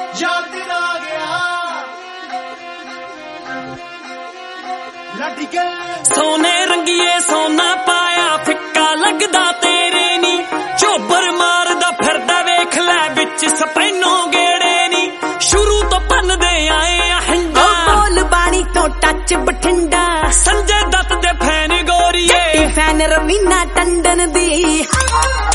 याद आ गया लट के सोने रंगीए सोना पाया फिक्का लगदा तेरे नी चोबर मारदा फिरदा वेख लै विच स्पैनो गेड़े नी शुरू तो पन्नदे आए आ हंडा बोल बाणी तो टच बठिंडा संजय दत्त दे फैन गोरीए फैन रवीना टंडन दी